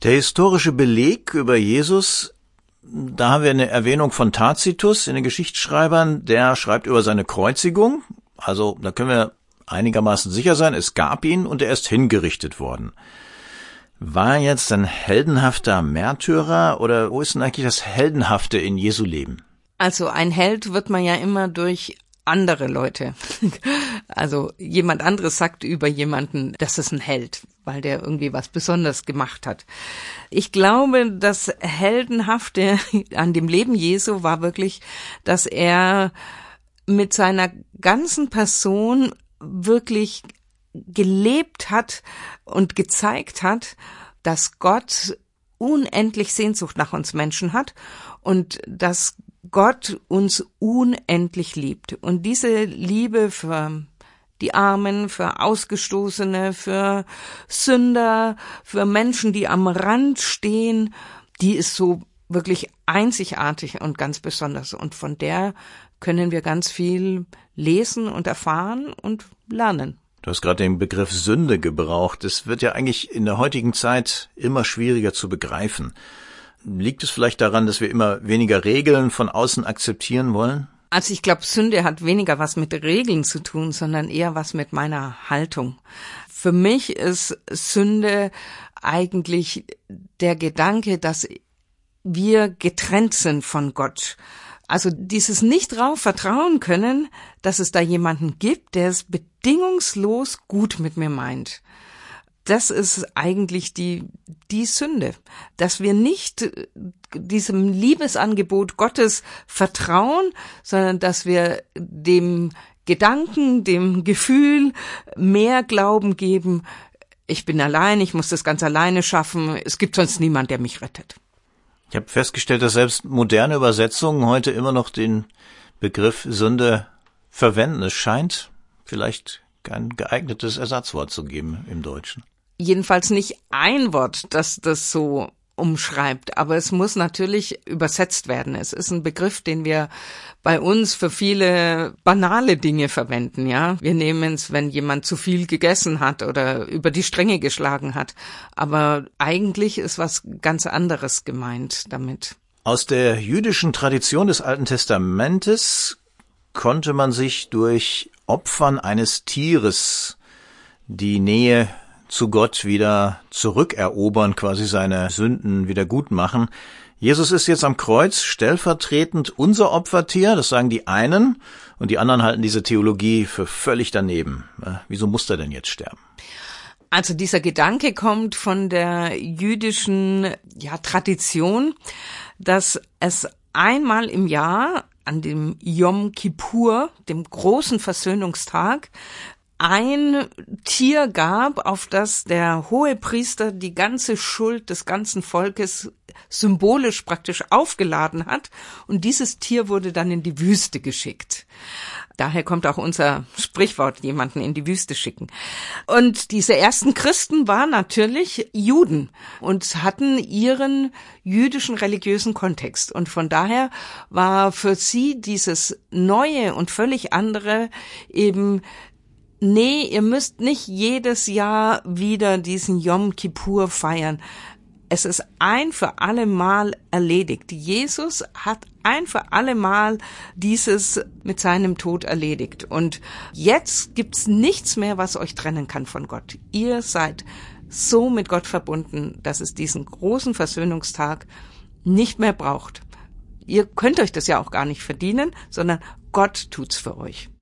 Der historische Beleg über Jesus, da haben wir eine Erwähnung von Tacitus in den Geschichtsschreibern, der schreibt über seine Kreuzigung. Also da können wir einigermaßen sicher sein, es gab ihn und er ist hingerichtet worden. War er jetzt ein heldenhafter Märtyrer oder wo ist denn eigentlich das Heldenhafte in Jesu Leben? Also ein Held wird man ja immer durch andere Leute. Also jemand anderes sagt über jemanden, das ist ein Held, weil der irgendwie was Besonderes gemacht hat. Ich glaube, das Heldenhafte an dem Leben Jesu war wirklich, dass er mit seiner ganzen Person wirklich gelebt hat und gezeigt hat, dass Gott unendlich Sehnsucht nach uns Menschen hat und dass Gott uns unendlich liebt. Und diese Liebe für die Armen, für Ausgestoßene, für Sünder, für Menschen, die am Rand stehen, die ist so wirklich einzigartig und ganz besonders. Und von der können wir ganz viel lesen und erfahren und lernen. Du hast gerade den Begriff Sünde gebraucht. Es wird ja eigentlich in der heutigen Zeit immer schwieriger zu begreifen. Liegt es vielleicht daran, dass wir immer weniger Regeln von außen akzeptieren wollen? Also ich glaube, Sünde hat weniger was mit Regeln zu tun, sondern eher was mit meiner Haltung. Für mich ist Sünde eigentlich der Gedanke, dass wir getrennt sind von Gott. Also dieses nicht drauf vertrauen können, dass es da jemanden gibt, der es bedingungslos gut mit mir meint. Das ist eigentlich die Sünde, dass wir nicht diesem Liebesangebot Gottes vertrauen, sondern dass wir dem Gedanken, dem Gefühl mehr Glauben geben, ich bin allein, ich muss das ganz alleine schaffen, es gibt sonst niemand, der mich rettet. Ich habe festgestellt, dass selbst moderne Übersetzungen heute immer noch den Begriff Sünde verwenden. Es scheint vielleicht kein geeignetes Ersatzwort zu geben im Deutschen. Jedenfalls nicht ein Wort, das das so umschreibt, aber es muss natürlich übersetzt werden. Es ist ein Begriff, den wir bei uns für viele banale Dinge verwenden, ja. Wir nehmen es, wenn jemand zu viel gegessen hat oder über die Stränge geschlagen hat. Aber eigentlich ist was ganz anderes gemeint damit. Aus der jüdischen Tradition des Alten Testamentes konnte man sich durch Opfern eines Tieres die Nähe zu Gott wieder zurückerobern, quasi seine Sünden wieder gut machen. Jesus ist jetzt am Kreuz stellvertretend unser Opfertier, das sagen die einen, und die anderen halten diese Theologie für völlig daneben. Wieso muss er denn jetzt sterben? Also dieser Gedanke kommt von der jüdischen Tradition, dass es einmal im Jahr an dem Yom Kippur, dem großen Versöhnungstag, ein Tier gab, auf das der Hohepriester die ganze Schuld des ganzen Volkes symbolisch praktisch aufgeladen hat, und dieses Tier wurde dann in die Wüste geschickt. Daher kommt auch unser Sprichwort, jemanden in die Wüste schicken. Und diese ersten Christen waren natürlich Juden und hatten ihren jüdischen religiösen Kontext. Und von daher war für sie dieses Neue und völlig andere eben: Nee, ihr müsst nicht jedes Jahr wieder diesen Yom Kippur feiern. Es ist ein für alle Mal erledigt. Jesus hat ein für alle Mal dieses mit seinem Tod erledigt. Und jetzt gibt's nichts mehr, was euch trennen kann von Gott. Ihr seid so mit Gott verbunden, dass es diesen großen Versöhnungstag nicht mehr braucht. Ihr könnt euch das ja auch gar nicht verdienen, sondern Gott tut's für euch.